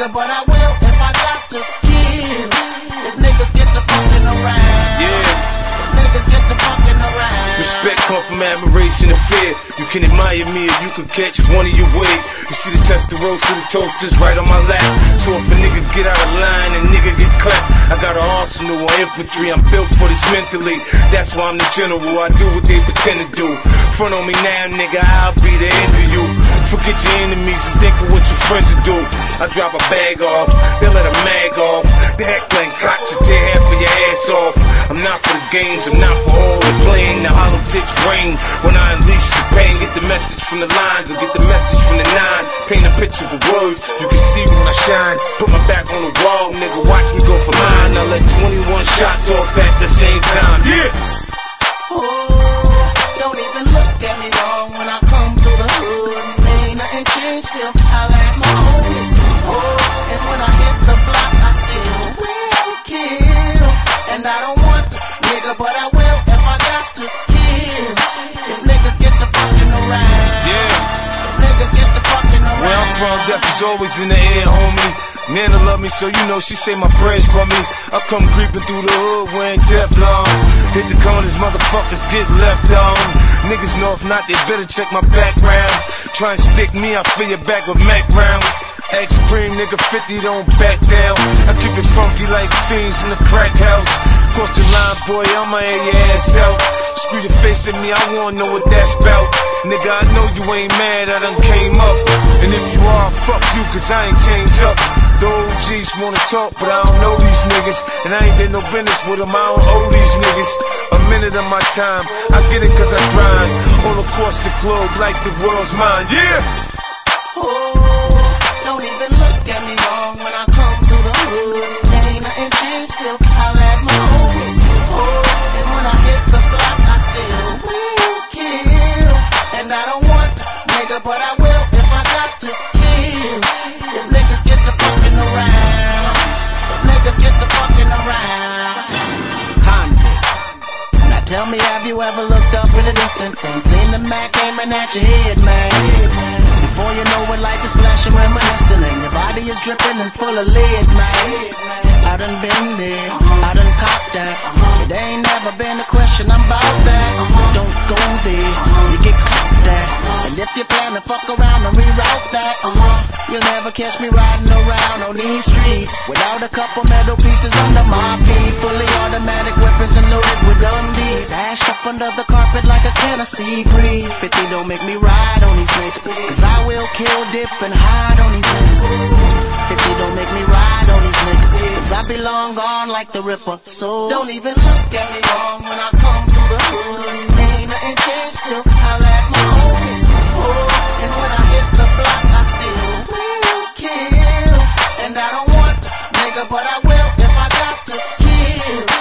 nigga, but I will if I got to kill. If niggas get the fucking around. Yeah. Niggas get the fucking around. Respect come from admiration and fear. You can admire me if you could catch one of your way. You see the Testarossa, the toasters right on my lap. So if a nigga get out of line and nigga get clapped, I got an arsenal of infantry. I'm built for this mentally. That's why I'm the general. I do what they pretend to do. Front on me now, nigga, I'll be the end of you. Forget your enemies and think of what your friends will do. I drop a bag off, they let a mag off. The heckling cock should tear half of your ass off. I'm not for the games, I'm not for all the playing. The hollow tips ring when I unleash the pain. Get the message from the lines or get the message from the nine. Paint a picture with words, you can see when I shine. Put my back on the wall, nigga, watch me go for mine. I let 21 shots off at the same time, yeah. Oh, don't even look at me wrong when I come through the hood. Ain't nothing changed, still holla at my homies. Oh, and when I hit the block, I still will kill. And I don't want to, nigga, but I will if I got to kill. If niggas get the fucking around. Yeah. If niggas get the fucking around. Where I'm from, death is always in the air, homie. Nana love me, so you know she say my prayers for me. I come creeping through the hood wearing Teflon. Hit the corners, motherfuckers get left on. Niggas know if not, they better check my background. Try and stick me, I fill your back with Mac rounds. Act Supreme, nigga, 50 don't back down. I keep it funky like fiends in the crack house. Cross the line, boy, I'ma air your ass out. Screw your face at me, I wanna know what that's about. Nigga, I know you ain't mad, I done came up. And if you are, fuck you, cause I ain't changed up. The OGs wanna talk, but I don't know these niggas. And I ain't did no business with them, I don't owe these niggas a minute of my time. I get it cause I grind all across the globe like the world's mine, yeah. Oh, don't even look at me wrong when I come through the hood. Ain't nothing changed, still holla at my homies. Oh, and when I hit the block, I still will kill. And I don't want to, nigga, but I will if I got to kill. If niggas get the fucking around. If niggas get the fucking around. Convict. Now tell me, have you ever looked up in the distance and seen the Mac aiming at your head, man? Before you know it, life is flashing, reminiscing, and your body is dripping and full of lead, man. I done been there, I done copped that. It ain't never been a question, I'm about that. Don't go there, you get caught that. And if you plan to fuck around and reroute that, you'll never catch me riding around on these streets without a couple metal pieces under my feet. Fully automatic weapons and loaded with Dundies, stashed up under the carpet like a Tennessee breeze. 50 don't make me ride on these niggas, cause I will kill, dip, and hide on these niggas. 50 don't make me ride on these niggas, cause I be long gone like the Ripper. So don't even look at me wrong when I come through the hood. Ain't nothing changed, still holla at my homies. Oh, and when I hit the block, I still will kill. And I don't want to, nigga, but I will if I got to kill.